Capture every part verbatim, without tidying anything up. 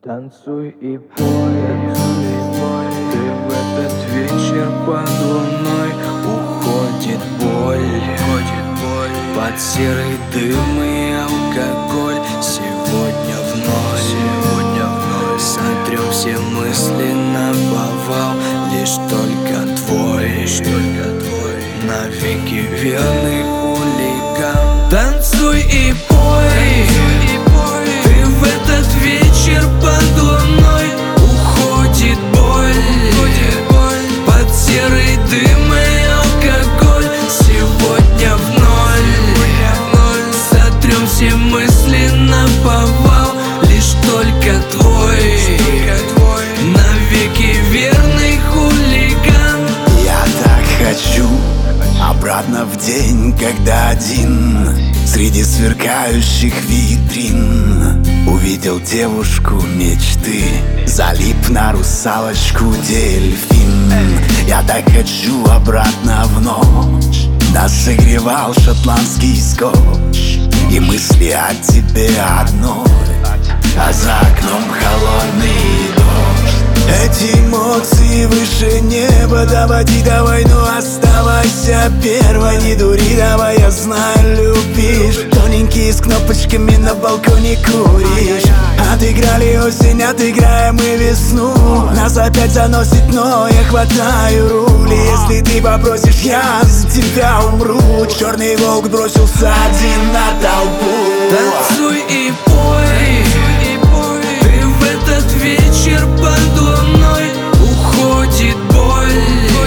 Танцуй и пой, танцуй и пой. Ты в этот вечер под луной. Уходит боль, уходит боль. Под серый дым и алкоголь. Сегодня вновь, сегодня вновь сотрем все мысли на повал. Лишь только твой, лишь только твой навеки верный хулиган. Танцуй и пой, танцуй и пой. Ты в этот вечер под луной. Уходит боль, уходит боль. Под серый дым и алкоголь. Сегодня в ноль, ноль сотрем все мысли на повал. Лишь только твой, только твой навеки верный хулиган. Я так хочу обратно в день, когда один среди сверкающих витрин увидел девушку мечты, залип на русалочку дельфин. Я так хочу обратно в ночь, нас согревал шотландский скотч, и мысли о тебе одной, а за окном холодный дождь. Эти эмоции выше неба, доводи давай, ну оставайся первой. Не дури, давай, я знаю, любишь. Тоненький с кнопочками на балконе куришь. Отыграли осень, отыграем и весну. Нас опять заносит, но я хватаю руль. Если ты попросишь, я за тебя умру. Черный волк бросился один на толпу. Танцуй и пой, ты в этот вечер под луной. Уходит боль,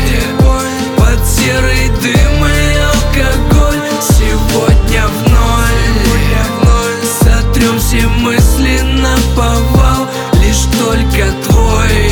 под серый дым и алкоголь. Сегодня в ноль сотрем все мысли на повал. Лишь только твой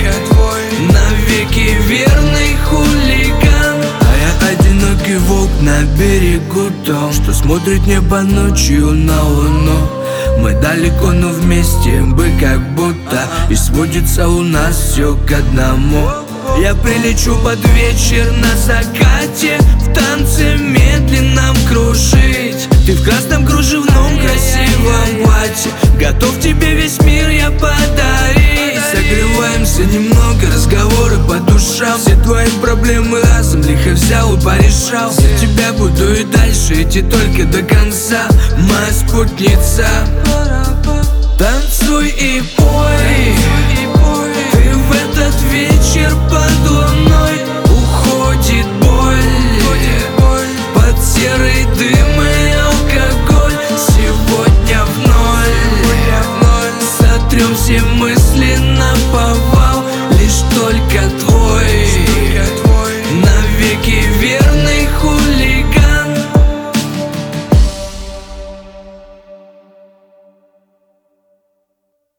навеки верный хулиган. А я одинокий волк на берегу том, что смотрит небо ночью на луну. Мы далеко, но вместе бы как будто, и сводится у нас все к одному. Я прилечу под вечер на закате, в танце медленном кружить. Ты в красном кружевном красивом платье, готов тебе весь мир я подарить. Согреваемся немного, разговоры по душам. Все твои проблемы разом лихо взял и порешал. За тебя буду и дальше идти только до конца, моя спутница. Танцуй и пой, ты в этот вечер под луной. Уходит боль, под серый дым и алкоголь. Сегодня в ноль сотрем все мысли на повал. Лишь только твой